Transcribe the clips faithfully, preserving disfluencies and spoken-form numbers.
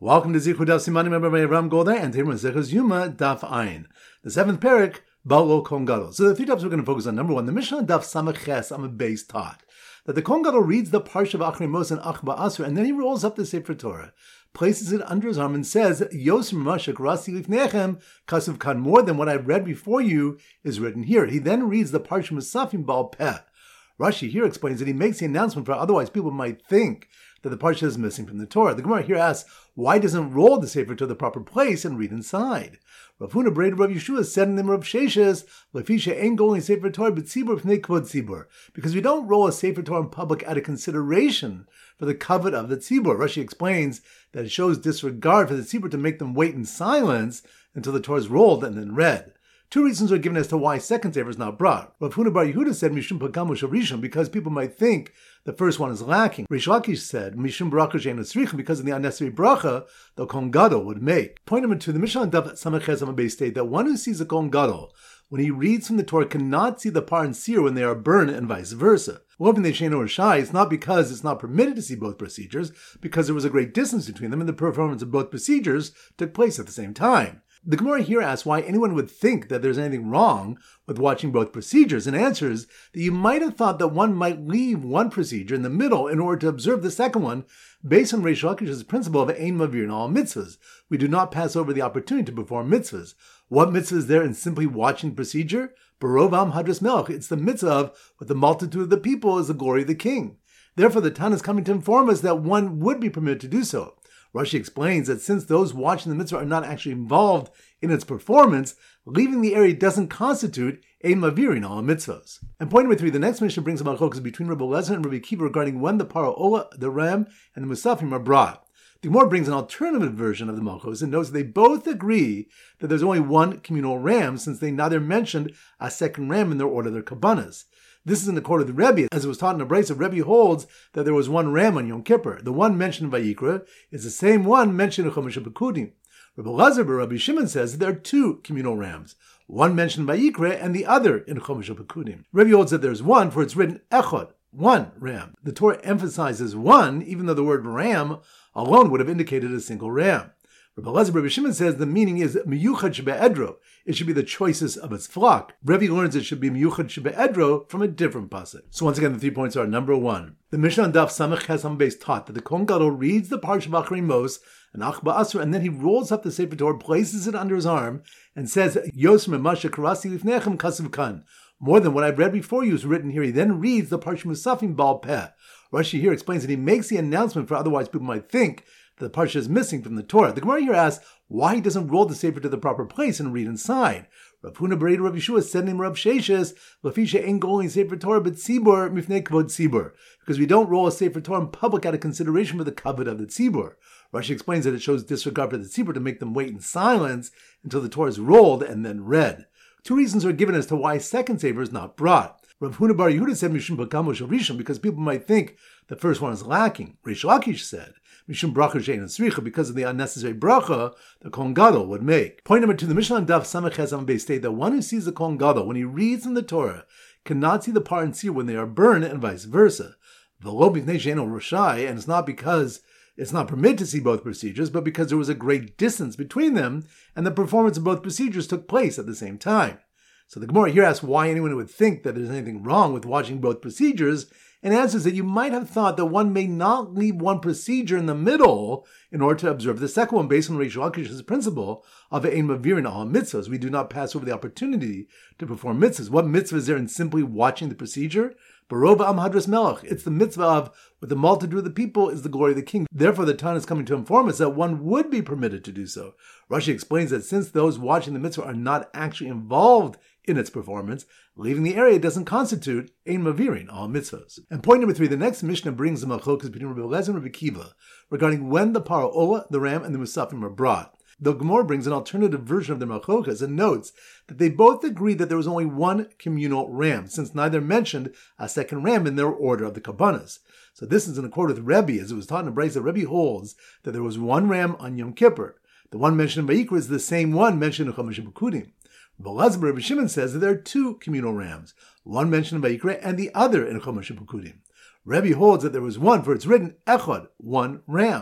Welcome to Zichud Daf Simanim Rabbi Ram Golda and Timur Zechus Yuma Daf Ayin. The seventh parak, Balo Kohen Gadol. So the three topics we're going to focus on. Number one, the Mishnah Daf Samach Ches on the base taught that the Kohen Gadol reads the Parsha of Achrei Mos and Ach Ba'asur, and then he rolls up the Sefer Torah, places it under his arm, and says, Yos Mashak Rasi Lifnechem Kasuv Kan, more than what I've read before you is written here. He then reads the Parsha Musafim Baal Peh. Rashi here explains that he makes the announcement, for otherwise people might think that the Parsha is missing from the Torah. The Gemara here asks, why doesn't roll the Sefer to the proper place and read inside? Rav Huna Breda Rav Yeshua said in the Rav Sheshes, Lefisha ain't going Sefer Torah but Tzibur Pnei Kvod Tzibur, because we don't roll a Sefer Torah in public out of consideration for the covet of the Tzibur. Rashi explains that it shows disregard for the Tzibur to make them wait in silence until the Torah is rolled and then read. Two reasons are given as to why second Sefer is not brought. Rav Huna Bar Yehuda said Mishum Pagam Rishon, because people might think the first one is lacking. Reish Lakish said Mishum Bracha She'ein Tzricha, because of the unnecessary bracha the Kohen Gadol would make. Point number two, the Mishnah Daf Samach Ches Amud Beis state that one who sees a Kohen Gadol when he reads from the Torah cannot see the par and seer when they are burned, and vice versa. Well, they shein or shy, it's not because it's not permitted to see both procedures, because there was a great distance between them, and the performance of both procedures took place at the same time. The Gemara here asks why anyone would think that there's anything wrong with watching both procedures, and answers that you might have thought that one might leave one procedure in the middle in order to observe the second one, based on Reish Lakish's principle of Ein Mavir in all mitzvahs. We do not pass over the opportunity to perform mitzvahs. What mitzvah is there in simply watching the procedure? Barov Am Hadras Melech. It's the mitzvah of, with the multitude of the people is the glory of the king. Therefore, the Tana is coming to inform us that one would be permitted to do so. Rashi explains that since those watching the mitzvah are not actually involved in its performance, leaving the area doesn't constitute ein mavir in all mitzvahs. And point number three, the next Mishnah brings about chokas between Rabbi Lezer and Rabbi Kiva regarding when the para ola, the ram, and the musafim are brought. The Gemara brings an alternative version of the malchos and notes that they both agree that there's only one communal ram, since they neither mentioned a second ram in their order of their kabbanas. This is in the court of the Rebbe, as it was taught in a brayso. Rebbe holds that there was one ram on Yom Kippur. The one mentioned in Vayikra is the same one mentioned in Chumash Pekudim. Rabbi Lazar bar Rabbi Shimon says that there are two communal rams, one mentioned in Vayikra and the other in Chumash Pekudim. Rebbe holds that there's one, for it's written Echad, one ram. The Torah emphasizes one, even though the word ram alone would have indicated a single ram. Rabbi Lazar bar Rabbi Shimon says the meaning is miyuchad shebe'edro. It should be the choicest of its flock. Rebbe learns it should be miyuchad shebe'edro from a different pasuk. So once again, the three points are: number one, the Mishnah Daf Samach Ches Amud Beis taught that the Kohen Gadol reads the Parsha of Achrei Mos and Ach Ba'asur, and then he rolls up the Sefer Torah, places it under his arm, and says, Yos Mashak Rasi Lifnechem Kasuv Kan. More than what I've read before you is written here. He then reads the Parsha Musafim Baal Peh. Rashi here explains that he makes the announcement, for otherwise people might think that the Parsha is missing from the Torah. The Gemara here asks why he doesn't roll the Sefer to the proper place and read inside. Rav Huna Breda Rav Yeshua said in Rav Sheshes, Lefisha ain't going Sefer Torah but Tzibur Mifnei Kvod Tzibur, because we don't roll a Sefer Torah in public out of consideration for the covet of the Tzibur. Rashi explains that it shows disregard for the Tzibur to make them wait in silence until the Torah is rolled and then read. Two reasons are given as to why second Sefer is not brought. Rav Huna Bar Yehuda said Mishum Pagam Rishon, because people might think the first one is lacking. Reish Lakish said Mishum Bracha She'ein Tzricha, because of the unnecessary bracha the Kohen Gadol would make. Point number two, the Mishnah Daf Samach Ches Amud Beis state that one who sees the Kohen Gadol when he reads in the Torah cannot see the par and seer when they are burned, and vice versa. The lo b'nei she'ein rashai, and it's not because it's not permitted to see both procedures, but because there was a great distance between them, and the performance of both procedures took place at the same time. So the Gemara here asks why anyone would think that there's anything wrong with watching both procedures, and answers that you might have thought that one may not leave one procedure in the middle in order to observe the second one, based on Reish Lakish's principle of Ein Mavir in all mitzvahs. We do not pass over the opportunity to perform mitzvahs. What mitzvah is there in simply watching the procedure? Barov Am Hadras Melech. It's the mitzvah of, with the multitude of the people is the glory of the king. Therefore, the Tana is coming to inform us that one would be permitted to do so. Rashi explains that since those watching the mitzvah are not actually involved in its performance, leaving the area doesn't constitute ein mavir in all mitzvahs. And point number three, the next Mishnah brings the machlokas between Rabbi Lezer and Rabbi Kiva regarding when the para ola, the ram, and the musafim are brought. The Gemara brings an alternative version of the machlokas and notes that they both agree that there was only one communal ram, since neither mentioned a second ram in their order of the kabbanas. So this is in accord with Rebbe, as it was taught in a brayso. Rebbe holds that there was one ram on Yom Kippur. The one mentioned in Vayikra is the same one mentioned in Chumash Pekudim. Rabbi Lazar bar Rabbi Shimon says that there are two communal rams, one mentioned in Vayikra and the other in Chumash Pekudim. Rebbe holds that there was one, for it's written Echad, one ram.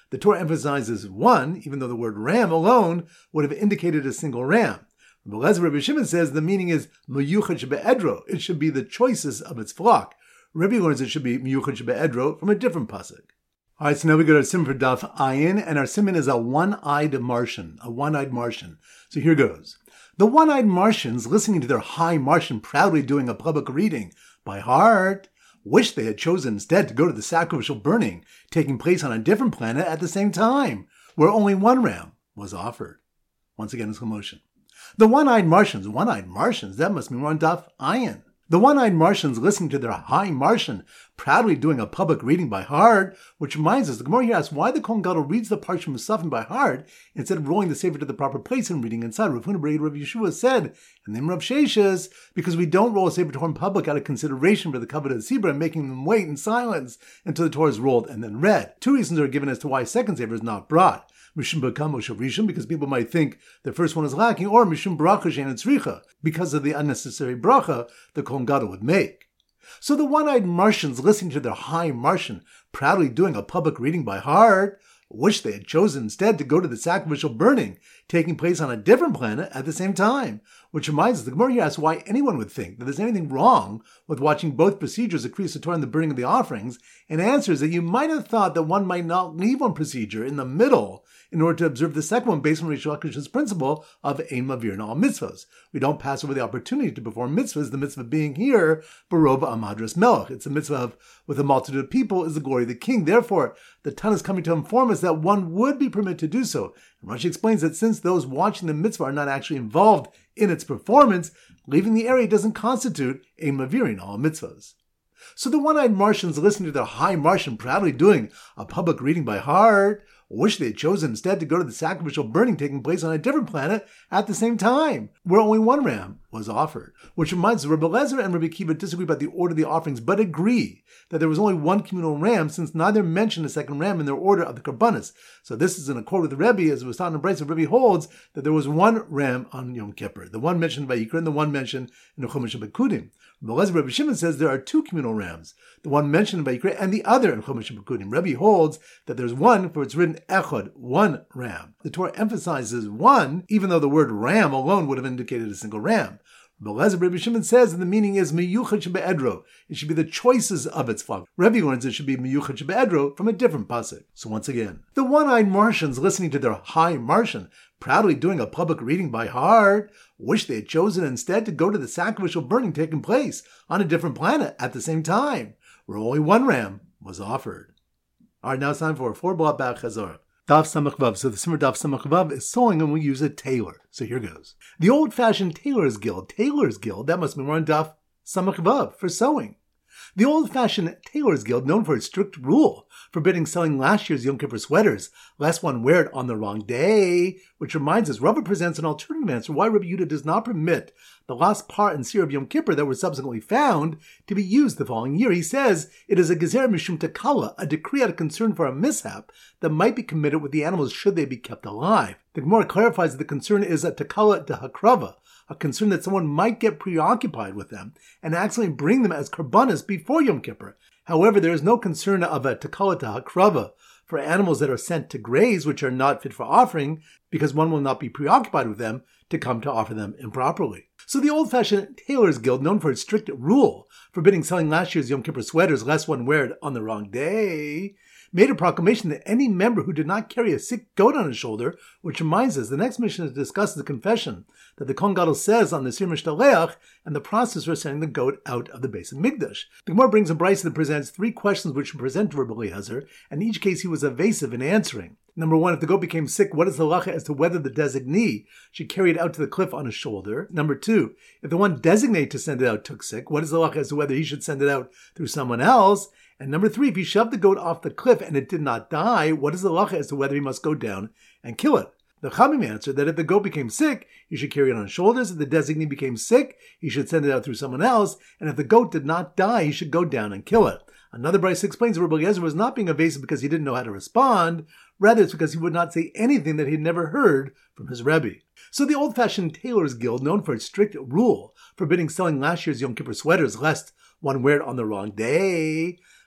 The Torah emphasizes one, even though the word ram alone would have indicated a single ram. Rabbi Eliezer Rabbi Shimon says the meaning is miyuchad shebe'edro. It should be the choices of its flock. Rabbi learns it should be miyuchad shebe'edro from a different pasuk. All right, so now we go to our simon for Daf Ayin, and our simon is a one-eyed Martian, a one-eyed Martian. So here goes. The one-eyed Martians, listening to their high Martian proudly doing a public reading by heart, wish they had chosen instead to go to the sacrificial burning taking place on a different planet at the same time, where only one ram was offered. Once again, it's commotion. The one-eyed Martians, one-eyed Martians, that must mean we're on Daf Ayin. The one-eyed Martians listening to their high Martian proudly doing a public reading by heart, which reminds us, the Gemara here asks why the Kohen Gadol reads the Parsha Musafim by heart instead of rolling the Sefer to the proper place and reading inside. Rav Huna Bar Rav Yeshua said, and then Rav Sheshes, because we don't roll a Sefer Torah in public out of consideration for the covenant of the Sibra and making them wait in silence until the Torah is rolled and then read. Two reasons are given as to why second Sefer is not brought. Mishum Bakamo Shavrishim, because people might think the first one is lacking, or Mishum Bracha Shein Tzricha, because of the unnecessary bracha the Kohen Gadol would make. So the one-eyed Martians listening to their high Martian proudly doing a public reading by heart wish they had chosen instead to go to the sacrificial burning taking place on a different planet at the same time. Which reminds us, the Gemara here asks why anyone would think that there's anything wrong with watching both procedures of Kriyas Torah and the burning of the offerings, and answers that you might have thought that one might not leave one procedure in the middle in order to observe the second one based on Rish Lakish's principle of Ein Mavir all mitzvahs. We don't pass over the opportunity to perform mitzvahs, the mitzvah being here, Barova Amadras Melech. It's a mitzvah of, with a multitude of people, is the glory of the king. Therefore, the Tan is coming to inform us that one would be permitted to do so. And Rashi explains that since those watching the mitzvah are not actually involved in its performance, leaving the area doesn't constitute Ein Mavir all mitzvahs. So the one-eyed Martians listening to their high Martian proudly doing a public reading by heart wish they had chosen instead to go to the sacrificial burning taking place on a different planet at the same time, where only one ram was offered. Which reminds us, Rabbi Eliezer and Rabbi Akiva disagree about the order of the offerings, but agree that there was only one communal ram, since neither mentioned a second ram in their order of the Karbanis. So this is in accord with the Rebbe, as it was taught in Brisa. Rebbe holds that there was one ram on Yom Kippur, the one mentioned by Yikra and the one mentioned in the Chumash Bekudim. Rabbi Eliezer Rabbi Shimon says there are two communal rams, the one mentioned by Yikra and the other in Chumash Bekudim. Rebbe holds that there's one, for it's written Echad, one ram. The Torah emphasizes one, even though the word ram alone would have indicated a single ram. Rabbi Eliezer Rabbi Shimon says that the meaning is miyuchad shebe'edro. It should be the choices of its flock. Rebbe learns it should be miyuchad shebe'edro from a different pasuk. So once again, the one-eyed Martians listening to their high Martian proudly doing a public reading by heart wish they had chosen instead to go to the sacrificial burning taking place on a different planet at the same time, where only one ram was offered. All right, now it's time for a four-block back chazorah. Daf Samach Vav. So the Simmer Daf Samach Vav is sewing, and we use a tailor. So here goes. The old-fashioned tailor's guild. Tailor's guild, that must be more on Daf Samach Vav for sewing. The old-fashioned tailor's guild, known for its strict rule forbidding selling last year's Yom Kippur sweaters, lest one wear it on the wrong day, which reminds us, Rava presents an alternative answer why Rabbi Yehuda does not permit the last part and seer of Yom Kippur that were subsequently found to be used the following year. He says it is a gezer mishum takala, a decree out of concern for a mishap that might be committed with the animals should they be kept alive. The Gemara clarifies that the concern is a takala dehakrava, a concern that someone might get preoccupied with them and accidentally bring them as karbanis before Yom Kippur. However, there is no concern of a takala dehakrava for animals that are sent to graze, which are not fit for offering, because one will not be preoccupied with them to come to offer them improperly. So the old-fashioned tailor's guild, known for its strict rule forbidding selling last year's Yom Kippur sweaters lest one wear it on the wrong day, made a proclamation that any member who did not carry a sick goat on his shoulder, which reminds us, the next mission is to discuss the confession that the Kohen Gadol says on the Sir Mishtaleach and the process for sending the goat out of the base of Mikdash. The Gemara brings a brisa that presents three questions which were presented to Rabbi Eliezer, and in each case he was evasive in answering. Number one, if the goat became sick, what is the halacha as to whether the designee should carry it out to the cliff on his shoulder? Number two, if the one designated to send it out took sick, what is the halacha as to whether he should send it out through someone else? And number three, if he shoved the goat off the cliff and it did not die, what is the halacha as to whether he must go down and kill it? The Chamim answered that if the goat became sick, he should carry it on his shoulders. If the designee became sick, he should send it out through someone else. And if the goat did not die, he should go down and kill it. Another brisa explains that Rabbi Eliezer was not being evasive because he didn't know how to respond. Rather, it's because he would not say anything that he had never heard from his Rebbe. So the old-fashioned tailor's guild, known for its strict rule forbidding selling last year's Yom Kippur sweaters lest one wear it on the wrong day,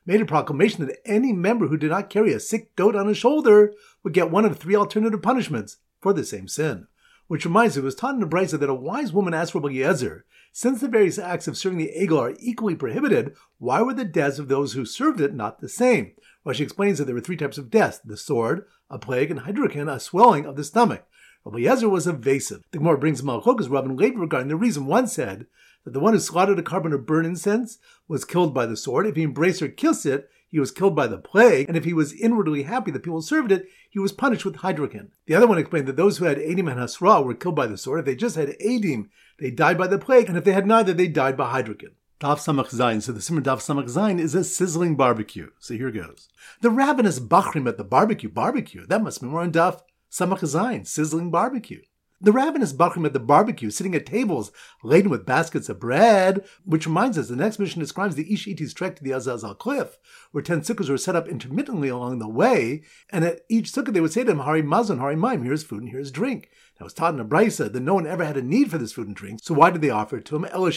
made a proclamation that any member who did not carry a sick goat on his shoulder would get one of three alternative punishments for the same sin. Which reminds me, it was taught in the Brisa that a wise woman asked Rabbi Eliezer, since the various acts of serving the egel are equally prohibited, why were the deaths of those who served it not the same? Well, she explains that there were three types of deaths: the sword, a plague, and hydrokin, a swelling of the stomach. Rabbi Eliezer was evasive. The Gemara brings Malchokas Rabban Levi regarding the reason. One said that the one who slaughtered a carbon or burned incense was killed by the sword. If he embraced or kissed it, he was killed by the plague, and if he was inwardly happy that people served it, he was punished with hydrokin. The other one explained that those who had Adim and Hasra were killed by the sword. If they just had Adim, they died by the plague, and if they had neither, they died by hydrokin. Daf Samach Zayin. So the Simmer Daf Samach Zayin is a sizzling barbecue. So here goes. The ravenous bachrim at the barbecue. Barbecue. That must be more on Daf Samach Zayin. Sizzling barbecue. The ravenous bachrim at the barbecue, sitting at tables laden with baskets of bread, which reminds us, the next mission describes the Ish Iti's trek to the Azazal cliff, where ten sukkahs were set up intermittently along the way, and at each sukkah they would say to him, Hari Mazon, Hari Maim, here's food and here's drink. Now, it was taught in a Brisa that no one ever had a need for this food and drink, so why did they offer it to him? Rather,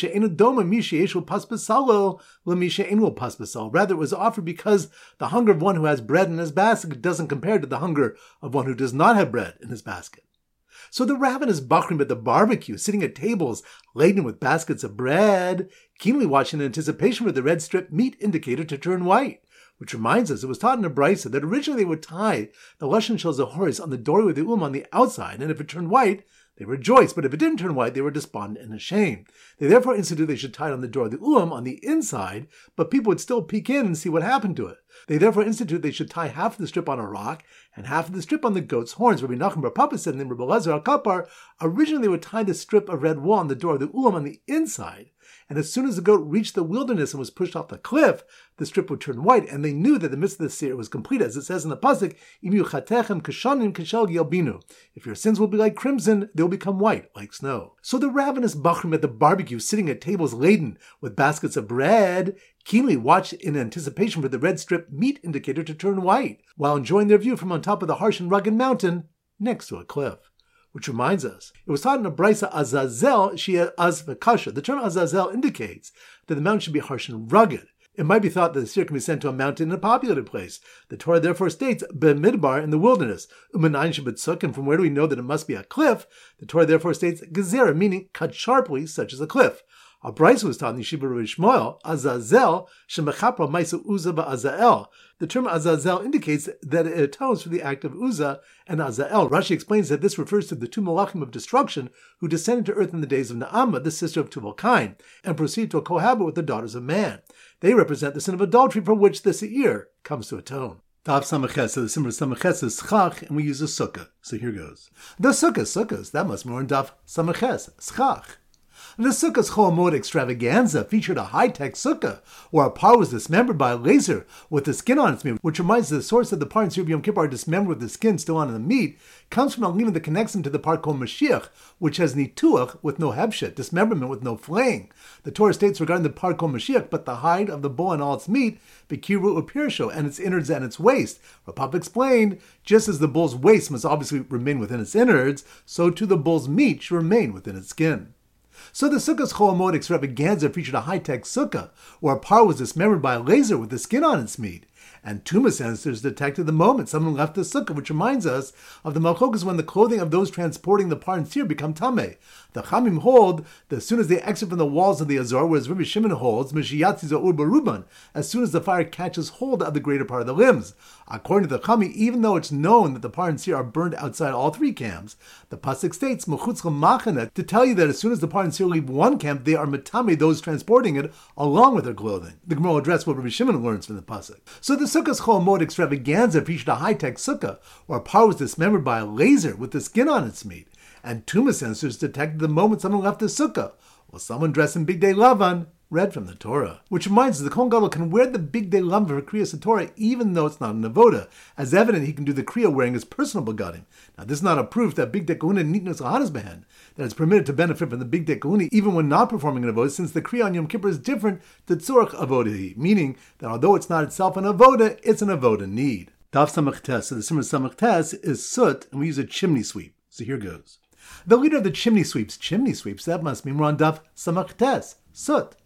it was offered because the hunger of one who has bread in his basket doesn't compare to the hunger of one who does not have bread in his basket. So the ravenous bachrim at the barbecue, sitting at tables laden with baskets of bread, keenly watching in anticipation for the red strip meat indicator to turn white. Which reminds us, it was taught in a Brisa that originally they would tie the Lashon Shel Zohores on the doorway of the Ulam on the outside, and if it turned white, they rejoiced, but if it didn't turn white, they were despondent and ashamed. They therefore instituted they should tie it on the door of the Ulam on the inside, but people would still peek in and see what happened to it. They therefore instituted they should tie half of the strip on a rock and half of the strip on the goat's horns. Rabbi Nachum bar Papa said in the Rabbi Elazar al-Kapar, originally they would tie the strip of red wool on the door of the Ulam on the inside, and as soon as the goat reached the wilderness and was pushed off the cliff, the strip would turn white, and they knew that the mitzvah of the seir was complete, as it says in the pasuk, "Im yuchatechem kashanim kashel yelbinu." If your sins will be like crimson, they will become white like snow. So the ravenous bachrim at the barbecue, sitting at tables laden with baskets of bread, keenly watched in anticipation for the red strip meat indicator to turn white, while enjoying their view from on top of the harsh and rugged mountain next to a cliff. Which reminds us, it was taught in a Brisa Azazel Shia Az V'Kasha. The term Azazel indicates that the mountain should be harsh and rugged. It might be thought that the seer can be sent to a mountain in a populated place. The Torah therefore states B'midbar in the wilderness. U'menayin shebetzuk, and from where do we know that it must be a cliff? The Torah therefore states Gezerah, meaning cut sharply, such as a cliff. A Brisa was taught in Yeshiva Rabbi Shmuel, Azazel, Shemechapra Maisa Uza Ba'azael. The term Azazel indicates that it atones for the act of Uzzah and Azael. Rashi explains that this refers to the two Malachim of destruction who descended to earth in the days of Naamah, the sister of Tubal Cain, and proceeded to cohabit with the daughters of man. They represent the sin of adultery for which the Seir comes to atone. Daf Samaches, so the symbol of Samaches is Schach, and we use a sukkah. So here goes. The sukkah, sukkahs, that must be more in Daf Samaches, Schach. The Sukkah's Chol Moed extravaganza featured a high-tech sukkah, where a par was dismembered by a laser with the skin on its meat, which reminds us the source of the par in Sir Yom Kippur are dismembered with the skin still on the meat, comes from a lima that connects them to the part called Mashiach, which has nituach with no hebshet, dismemberment with no flaying. The Torah states regarding the part called Mashiach, but the hide of the bull and all its meat, Bekiru Upirsho, and its innards and its waist. Rapap explained, just as the bull's waist must obviously remain within its innards, so too the bull's meat should remain within its skin. So the Sukkah's Chol Moed extravaganza featured a high-tech sukkah, where a par was dismembered by a laser with the skin on its meat. And Tuma sensors detected the moment someone left the sukkah, which reminds us of the Malchokas when the clothing of those transporting the par and seir become tameh. The Chamim hold that as soon as they exit from the walls of the Azor, whereas Rabbi Shimon holds, Mishiyatzi Za'ur Baruban, as soon as the fire catches hold of the greater part of the limbs. According to the Chamim, even though it's known that the par and seir are burned outside all three camps, the pasuk states, Mechutz L'machane, to tell you that as soon as the par and seir leave one camp, they are metame, those transporting it, along with their clothing. The Gemara will address what Rabbi Shimon learns from the pasuk. So the Sukkah's Chol Moed extravaganza featured a high-tech sukkah, where a par was dismembered by a laser with the skin on its meat, and Tuma sensors detected the moment someone left the sukkah, while someone dressed in Big Day Lavan read from the Torah. Which reminds us, the Kohen Gadol can wear the Big Day Lavan for Kriyas Torah even though it's not an avoda. As evident, he can do the Kriya wearing his personal begadim. Now, this is not a proof that Big Day Kahuna Nitnus Lahadas Behen, that it's permitted to benefit from the Big Day Kahuna even when not performing an avoda, since the Kriya on Yom Kippur is different to Tzorach Avoda, meaning that although it's not itself an avoda, it's an avoda need. Daf Samach Tes, so the Simmer Samach Tes is soot, and we use a chimney sweep. So here goes. The leader of the chimney sweeps, chimney sweeps, that must mean we're on Daf Samach Tes, soot.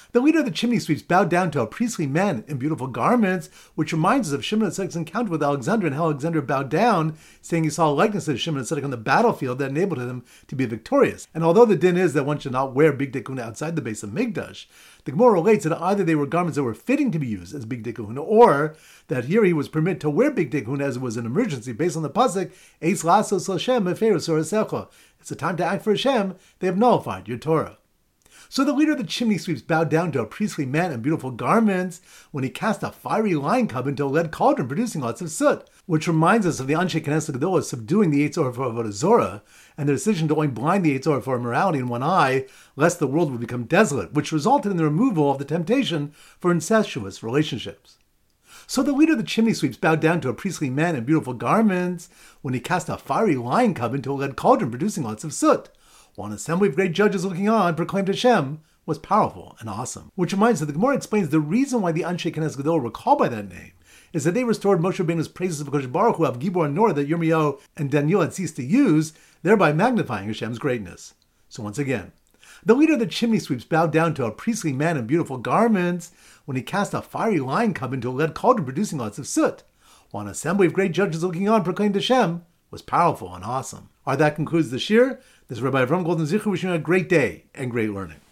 The leader of the chimney sweeps bowed down to a priestly man in beautiful garments, which reminds us of Shimon HaTzaddik's encounter with Alexander and how Alexander bowed down, saying he saw a likeness of Shimon HaTzaddik on the battlefield that enabled him to be victorious. And although the din is that one should not wear bigdei kahuna outside the base of Mikdash, the Gemara relates that either they were garments that were fitting to be used as bigdei kahuna, or that here he was permitted to wear bigdei kahuna as it was an emergency, based on the pasuk, Eis lasos Hashem meferus orasecha. It's a time to act for Hashem. They have nullified your Torah. So the leader of the chimney sweeps bowed down to a priestly man in beautiful garments when he cast a fiery lion cub into a lead cauldron producing lots of soot, which reminds us of the Anshe Knesset Gedolah subduing the Yetzer Hara for Avodah Zorah and the decision to only blind the Yetzer Hara for immorality in one eye, lest the world would become desolate, which resulted in the removal of the temptation for incestuous relationships. So the leader of the chimney sweeps bowed down to a priestly man in beautiful garments when he cast a fiery lion cub into a lead cauldron producing lots of soot, while an assembly of great judges looking on proclaimed Hashem was powerful and awesome. Which reminds us that the Gemara explains the reason why the Anshe Knesset Gedolah were called by that name is that they restored Moshe Rabbeinu's praises of HaKadosh Baruch Hu of Gibor and Nor that Yirmiyahu and Daniel had ceased to use, thereby magnifying Hashem's greatness. So once again, the leader of the chimney sweeps bowed down to a priestly man in beautiful garments when he cast a fiery lion cub into a lead cauldron producing lots of soot, while an assembly of great judges looking on proclaimed Hashem was powerful and awesome. All right, that concludes the shir. This is Rabbi Avram Golden Zichur wishing you a great day and great learning.